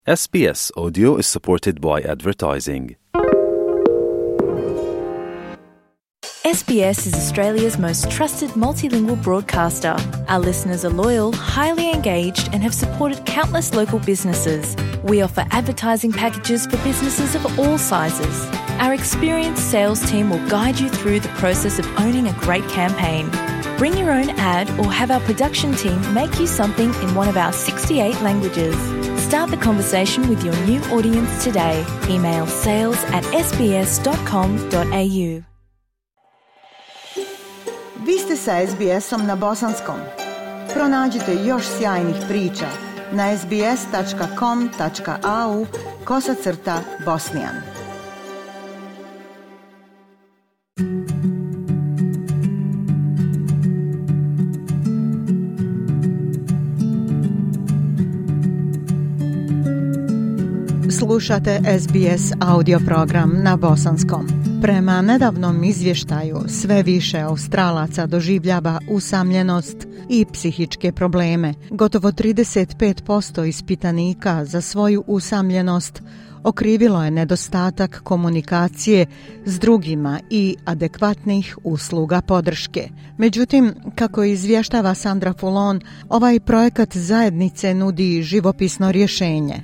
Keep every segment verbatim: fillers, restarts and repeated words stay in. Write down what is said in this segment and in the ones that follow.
S B S Audio is supported by advertising. S B S is Australia's most trusted multilingual broadcaster. Our listeners are loyal, highly engaged, and have supported countless local businesses. We offer advertising packages for businesses of all sizes. Our experienced sales team will guide you through the process of owning a great campaign. Bring your own ad or have our production team make you something in one of our sixty-eight languages. Start the conversation with your new audience today. Email sales at s b s dot com dot a u. Vi ste sa S B S-om na bosanskom. Pronađite još sjajnih priča na sbs.com.au kosacrta bosnijan. Slušate S B S audio program na bosanskom. Prema nedavnom izvještaju, sve više Australaca doživljava usamljenost i psihičke probleme. Gotovo trideset pet posto ispitanika za svoju usamljenost okrivilo je nedostatak komunikacije s drugima i adekvatnih usluga podrške. Međutim, kako izvještava Sandra Fulon, ovaj projekat zajednice nudi živopisno rješenje.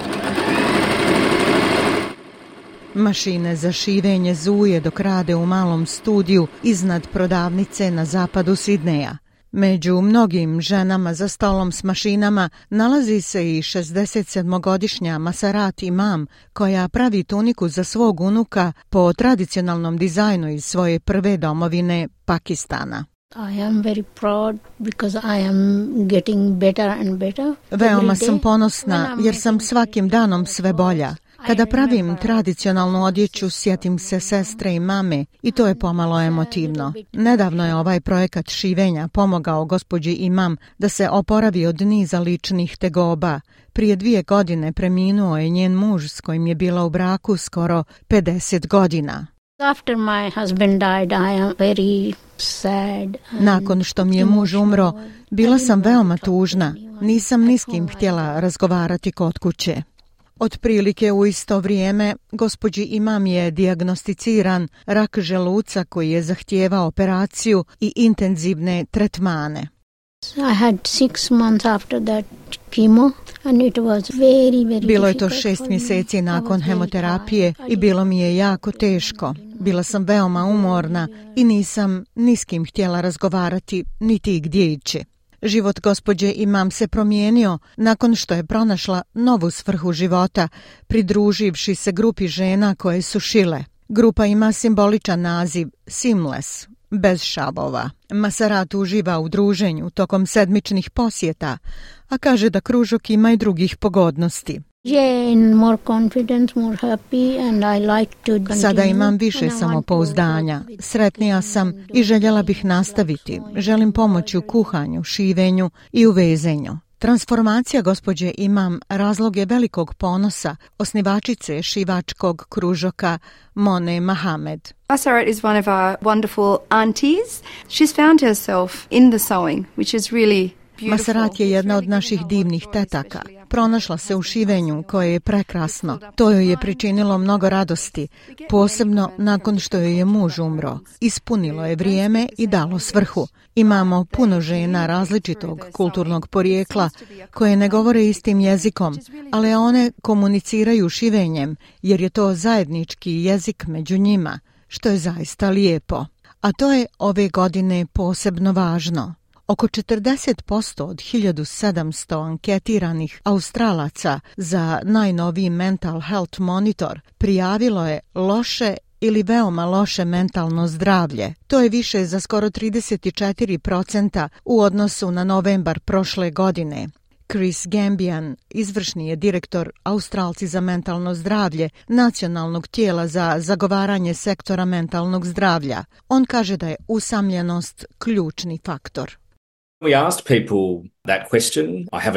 Mašine za šivenje zuje dok rade u malom studiju iznad prodavnice na zapadu Sidneja. Među mnogim ženama za stolom s mašinama nalazi se i šezdesetsedmogodišnja Masarat Imam, koja pravi tuniku za svog unuka po tradicionalnom dizajnu iz svoje prve domovine, Pakistana. I am very proud because I am getting better and better. Veoma sam ponosna jer sam svakim danom sve bolja. Kada pravim tradicionalnu odjeću, sjetim se sestre i mame i to je pomalo emotivno. Nedavno je ovaj projekat šivenja pomogao gospođi Imam da se oporavi od niza ličnih tegoba. Prije dvije godine preminuo je njen muž s kojim je bila u braku skoro pedeset godina. After my husband died, I am very sad. Nakon što mi je muž umro, bila sam veoma tužna. Nisam ni s kim htjela razgovarati kod kuće. Otprilike u isto vrijeme gospođi Imam je dijagnosticiran rak želuca koji je zahtijevao operaciju i intenzivne tretmane. I had six months after that chemo and it was very, very Bilo je to šest mjeseci nakon hemoterapije i bilo mi je jako teško. Bila sam veoma umorna i nisam ni s kim htjela razgovarati, niti gdje ići. Život gospođe Imam se promijenio nakon što je pronašla novu svrhu života, pridruživši se grupi žena koje su šile. Grupa ima simboličan naziv Seamless, bez šavova. Masarat uživa u druženju tokom sedmičnih posjeta, a kaže da kružok ima i drugih pogodnosti. More confidence, more happy, and I like to Sada imam više samopouzdanja. Sretnija sam i željela bih nastaviti. Želim pomoći u kuhanju, šivenju i u vezenju. Transformacija gospođe Imam razlog je velikog ponosa osnivačice šivačkog kružoka Mone Mohamed. Masarat is one of our wonderful aunties. She's found herself in the sewing, which is really Masarat je jedna od naših divnih tetaka. Pronašla se u šivenju koje je prekrasno. To joj je pričinilo mnogo radosti, posebno nakon što joj je muž umro. Ispunilo je vrijeme i dalo svrhu. Imamo puno žena različitog kulturnog porijekla koje ne govore istim jezikom, ali one komuniciraju šivenjem jer je to zajednički jezik među njima, što je zaista lijepo. A to je ove godine posebno važno. Oko četrdeset posto od hiljadu sedamsto anketiranih Australaca za najnoviji Mental Health Monitor prijavilo je loše ili veoma loše mentalno zdravlje. To je više za skoro trideset četiri posto u odnosu na novembar prošle godine. Chris Gambian, izvršni je direktor Australci za mentalno zdravlje, nacionalnog tijela za zagovaranje sektora mentalnog zdravlja. On kaže da je usamljenost ključni faktor. We asked people that question. I have enough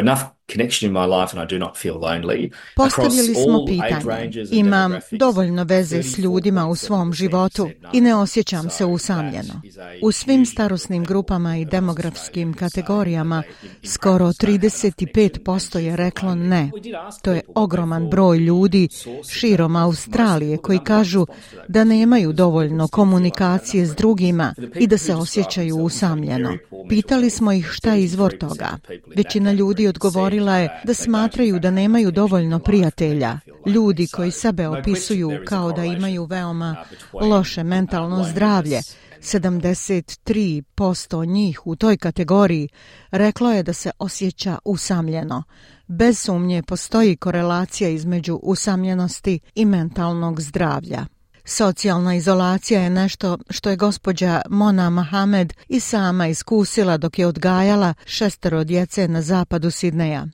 Postavili smo pitanje, imam dovoljno veze s ljudima u svom životu i ne osjećam se usamljeno. U svim starosnim grupama i demografskim kategorijama skoro trideset pet posto je reklo ne. To je ogroman broj ljudi širom Australije koji kažu da nemaju dovoljno komunikacije s drugima i da se osjećaju usamljeno. Pitali smo ih šta je izvor toga. Većina ljudi odgovorila je da smatraju da nemaju dovoljno prijatelja. Ljudi koji sebe opisuju kao da imaju veoma loše mentalno zdravlje, sedamdeset tri posto njih u toj kategoriji reklo je da se osjeća usamljeno. Bez sumnje postoji korelacija između usamljenosti i mentalnog zdravlja. Socijalna izolacija je nešto što je gospođa Mona Mohamed i sama iskusila dok je odgajala šestero djece na zapadu Sidneja.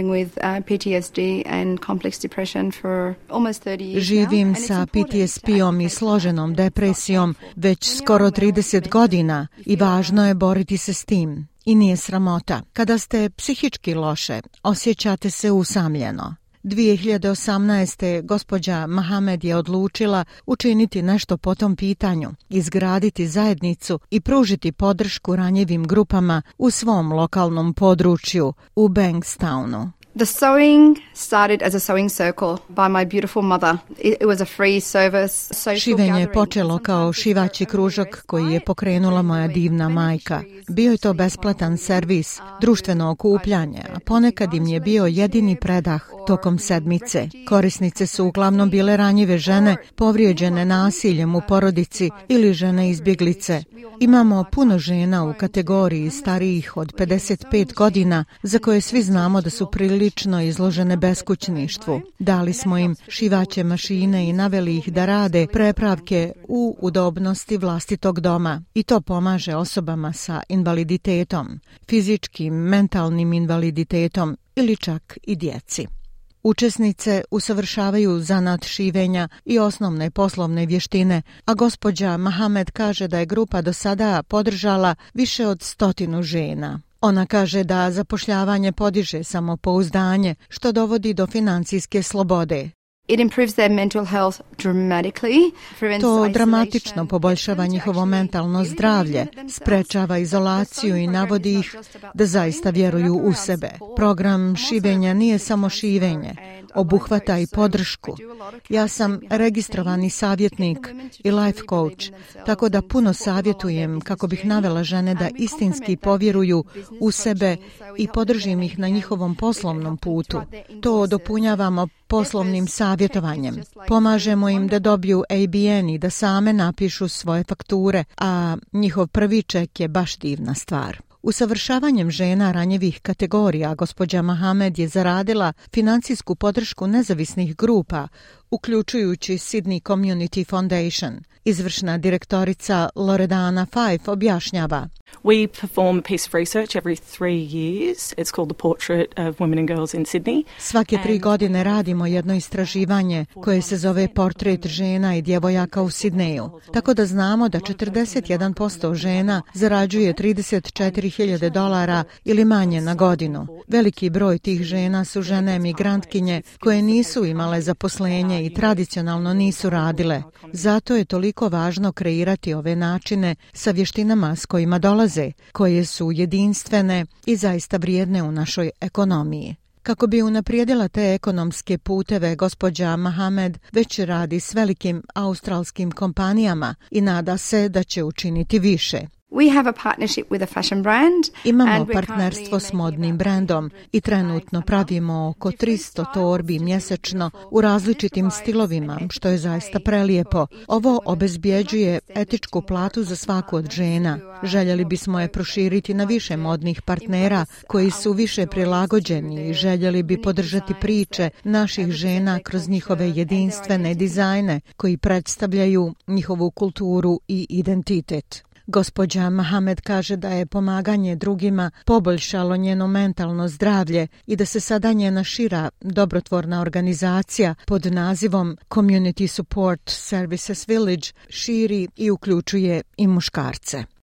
Živim sa P T S P-om i složenom depresijom već skoro trideset godina i važno je boriti se s tim. I nije sramota. Kada ste psihički loše, osjećate se usamljeno. dvije hiljade osamnaeste. gospođa Mohamed je odlučila učiniti nešto po tom pitanju, izgraditi zajednicu i pružiti podršku ranjivim grupama u svom lokalnom području u Bankstownu. The sewing started as a sewing circle by my beautiful mother. It was a free service. Šivenje je počelo kao šivaći kružok koji je pokrenula moja divna majka. Bio je to besplatan servis, društveno okupljanje, a ponekad im je bio jedini predah tokom sedmice. Korisnice su uglavnom bile ranjive žene, povrijeđene nasiljem u porodici ili žene izbjeglice. Imamo puno žena u kategoriji starijih od pedeset pet godina za koje svi znamo da su prilično izložene beskućništvu. Dali smo im šivaće mašine i naveli ih da rade prepravke u udobnosti vlastitog doma. I to pomaže osobama sa invaliditetom, fizičkim, mentalnim invaliditetom ili čak i djeci. Učesnice usavršavaju zanat šivenja i osnovne poslovne vještine, a gospođa Mohamed kaže da je grupa do sada podržala više od stotinu žena. Ona kaže da zapošljavanje podiže samopouzdanje, što dovodi do financijske slobode. It improves their mental health dramatically. To dramatično poboljšava njihovo mentalno zdravlje, sprečava izolaciju i navodi ih da zaista vjeruju u sebe. Program šivenja nije samo šivenje, obuhvata i podršku. Ja sam registrovani savjetnik i life coach, tako da puno savjetujem kako bih navela žene da istinski povjeruju u sebe i podržim ih na njihovom poslovnom putu. To dopunjavamo poslovnim savjetovanjem. Pomažemo im da dobiju A B N i da same napišu svoje fakture, a njihov prvi ček je baš divna stvar. Usavršavanjem žena ranjivih kategorija gospođa Mohamed je zaradila financijsku podršku nezavisnih grupa, uključujući Sydney Community Foundation. Izvršna direktorica Loredana Fife objašnjava. We perform a piece of research every three years. It's called the Portrait of Women and Girls in Sydney. Svake tri godine radimo jedno istraživanje koje se zove Portret žena i djevojaka u Sidneju. Tako da znamo da četrdeset jedan posto žena zarađuje trideset četiri hiljade dolara ili manje na godinu. Veliki broj tih žena su žene emigrantkinje koje nisu imale zaposlenje i tradicionalno nisu radile. Zato je toliko važno kreirati ove načine sa vještinama s kojima dolaze, koje su jedinstvene i zaista vrijedne u našoj ekonomiji. Kako bi unaprijedila te ekonomske puteve, gospođa Mohamed već radi s velikim australskim kompanijama i nada se da će učiniti više. We have a partnership with a fashion brand. Imamo partnerstvo s modnim brendom i trenutno pravimo oko tristo torbi mjesečno u različitim stilovima, što je zaista prelijepo. Ovo obezbjeđuje etičku platu za svaku od žena. Željeli bismo je proširiti na više modnih partnera koji su više prilagođeni i željeli bi podržati priče naših žena kroz njihove jedinstvene dizajne koji predstavljaju njihovu kulturu i identitet. Gospođa Mohamed kaže da je pomaganje drugima poboljšalo njeno mentalno zdravlje i da se sada njena šira dobrotvorna organizacija pod nazivom Community Support Services Village širi i uključuje i muškarce.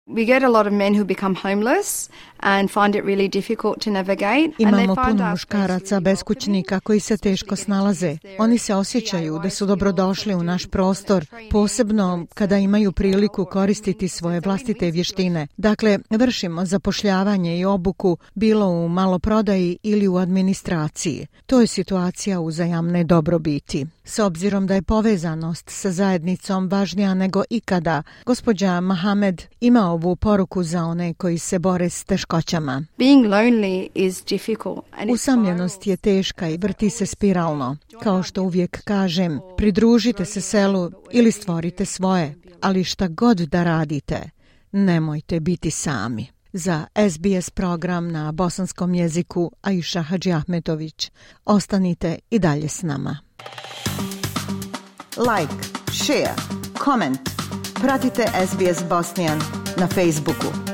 We get a lot of men who become homeless and find it really difficult to navigate. Imamo puno muškaraca beskućnika koji se teško snalaze. Oni se osjećaju da su dobrodošli u naš prostor, posebno kada imaju priliku koristiti svoje vlastite vještine. Dakle, vršimo zapošljavanje i obuku bilo u maloprodaji ili u administraciji. To je situacija uzajamne dobrobiti. S obzirom da je povezanost sa zajednicom važnija nego ikada, gospođa Mohamed ima ovu poruku za one koji se bore s teškoćama. Being lonely is difficult. Usamljenost je teška i vrti se spiralno. Kao što uvijek kažem, pridružite se selu ili stvorite svoje, ali šta god da radite, nemojte biti sami. Za S B S program na bosanskom jeziku Aisha Hadžiahmetović. Ostanite i dalje s nama. Like, share, comment. Pratite S B S Bosnian na Facebooku.